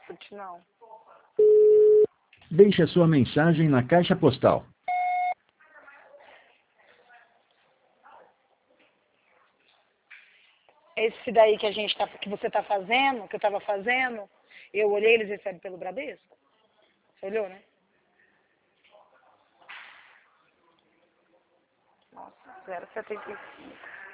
Hortifruti, não. Deixe a sua mensagem na caixa postal. Esse daí que que você tá fazendo, que eu tava fazendo, eu olhei, eles recebem pelo Bradesco? Você olhou, né? Nossa, 0,75.